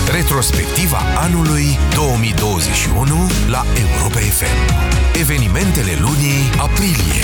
Retrospectiva anului 2021 la Europa FM. Evenimentele lunii aprilie.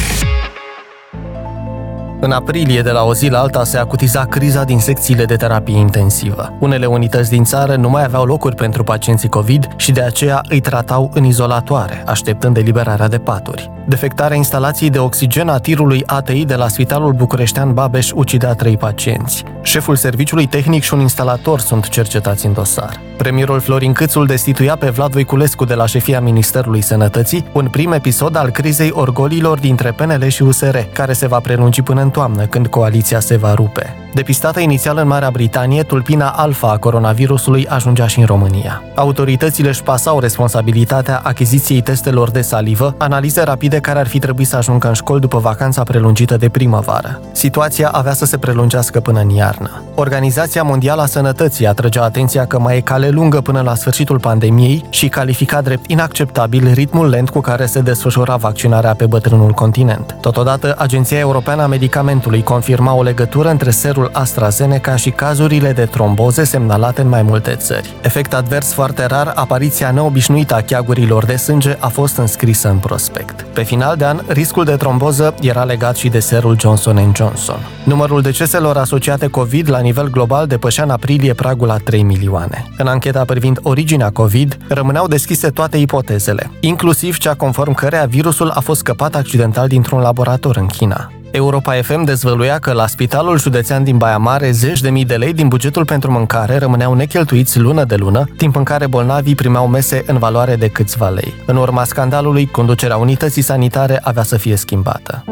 În aprilie, de la o zi la alta, se acutiza criza din secțiile de terapie intensivă. Unele unități din țară nu mai aveau locuri pentru pacienții COVID și de aceea îi tratau în izolatoare, așteptând eliberarea de paturi. Defectarea instalației de oxigen a tirului ATI de la Spitalul Bucureștean Babeș ucidea 3 pacienți. Șeful serviciului tehnic și un instalator sunt cercetați în dosar. Premierul Florin Câțu îl destituia pe Vlad Voiculescu de la șefia Ministerului Sănătății, un prim episod al crizei orgoliilor dintre PNL și USR, care se va prelungi până în toamnă, când coaliția se va rupe. Depistată inițial în Marea Britanie, tulpina alfa a coronavirusului ajungea și în România. Autoritățile își pasau responsabilitatea achiziției testelor de salivă, analize rapide care ar fi trebuit să ajungă în școli după vacanța prelungită de primăvară. Situația avea să se prelungească până în iarnă. Organizația Mondială a Sănătății atrăgea atenția că mai e cale lungă până la sfârșitul pandemiei și califica drept inacceptabil ritmul lent cu care se desfășura vaccinarea pe bătrânul continent. Totodată, Agenția Europeană a Medicamentului confirma o legătură între serul AstraZeneca și cazurile de tromboze semnalate în mai multe țări. Efect advers foarte rar, apariția neobișnuită a cheagurilor de sânge a fost înscrisă în prospect. Pe final de an, riscul de tromboză era legat și de serul Johnson & Johnson. Numărul deceselor asociate COVID la nivel global depășea în aprilie pragul la 3 milioane. În ancheta privind originea COVID, rămâneau deschise toate ipotezele, inclusiv cea conform căreia virusul a fost scăpat accidental dintr-un laborator în China. Europa FM dezvăluia că la Spitalul Județean din Baia Mare 10.000 de lei din bugetul pentru mâncare rămâneau necheltuiți lună de lună, timp în care bolnavii primeau mese în valoare de câțiva lei. În urma scandalului, conducerea unității sanitare avea să fie schimbată.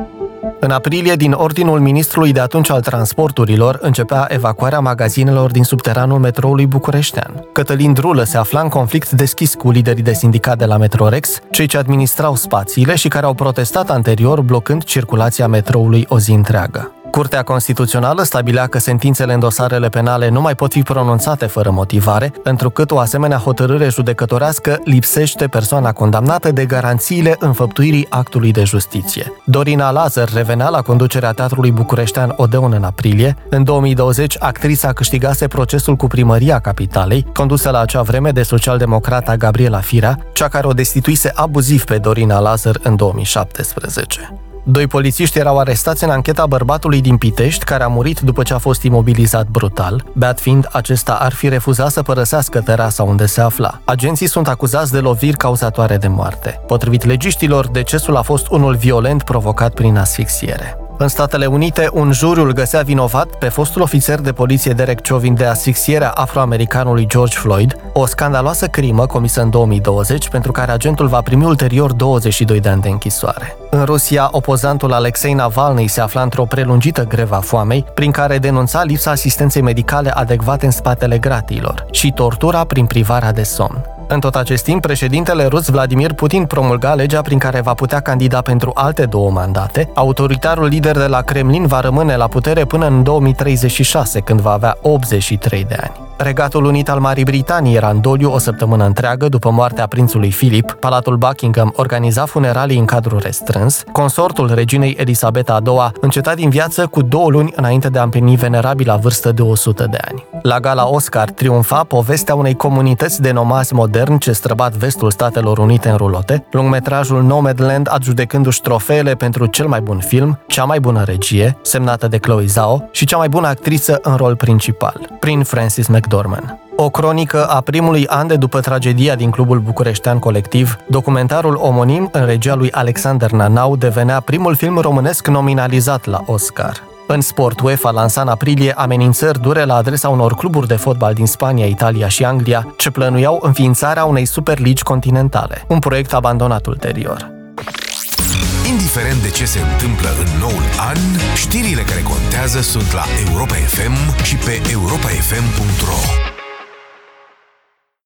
În aprilie, din ordinul ministrului de atunci al transporturilor, începea evacuarea magazinelor din subteranul metroului bucureștean. Cătălin Drulă se afla în conflict deschis cu liderii de sindicat de la Metrorex, cei ce administrau spațiile și care au protestat anterior blocând circulația metroului o zi întreagă. Curtea Constituțională stabilea că sentințele în dosarele penale nu mai pot fi pronunțate fără motivare, întrucât o asemenea hotărâre judecătorească lipsește persoana condamnată de garanțiile înfăptuirii actului de justiție. Dorina Lazar revenea la conducerea Teatrului Bucureștean Odeon în aprilie. În 2020, actrița câștigase procesul cu primăria capitalei, condusă la acea vreme de socialdemocrata Gabriela Firea, cea care o destituise abuziv pe Dorina Lazar în 2017. 2 polițiști erau arestați în ancheta bărbatului din Pitești, care a murit după ce a fost imobilizat brutal, beat fiind acesta ar fi refuzat să părăsească terasa unde se afla. Agenții sunt acuzați de loviri cauzatoare de moarte. Potrivit legiștilor, decesul a fost unul violent provocat prin asfixiere. În Statele Unite, un juriu îl găsea vinovat pe fostul ofițer de poliție Derek Chauvin de asfixierea afroamericanului George Floyd, o scandaloasă crimă comisă în 2020, pentru care agentul va primi ulterior 22 de ani de închisoare. În Rusia, opozantul Alexei Navalny se afla într-o prelungită grevă a foamei, prin care denunța lipsa asistenței medicale adecvate în spatele gratiilor și tortura prin privarea de somn. În tot acest timp, președintele rus Vladimir Putin promulga legea prin care va putea candida pentru alte 2 mandate. Autoritarul lider de la Kremlin va rămâne la putere până în 2036, când va avea 83 de ani. Regatul Unit al Marii Britanii era în doliu o săptămână întreagă după moartea prințului Philip. Palatul Buckingham organiza funeralii în cadru restrâns. Consortul reginei Elisabeta a II înceta din viață cu 2 luni înainte de a împlini venerabila vârstă de 100 de ani. La gala Oscar triumfa povestea unei comunități de nomazi moderni ce străbat vestul Statelor Unite în rulote, lungmetrajul Nomadland adjudecându-și trofeele pentru cel mai bun film, cea mai bună regie, semnată de Chloe Zhao, și cea mai bună actriță în rol principal, prin Frances McDormand. O cronică a primului an de după tragedia din Clubul Bucureștean Colectiv, documentarul omonim în regia lui Alexander Nanau devenea primul film românesc nominalizat la Oscar. În sport, UEFA lansa în aprilie amenințări dure la adresa unor cluburi de fotbal din Spania, Italia și Anglia, ce plănuiau înființarea unei superligi continentale, un proiect abandonat ulterior. Indiferent de ce se întâmplă în noul an, știrile care contează sunt la Europa FM și pe europafm.ro.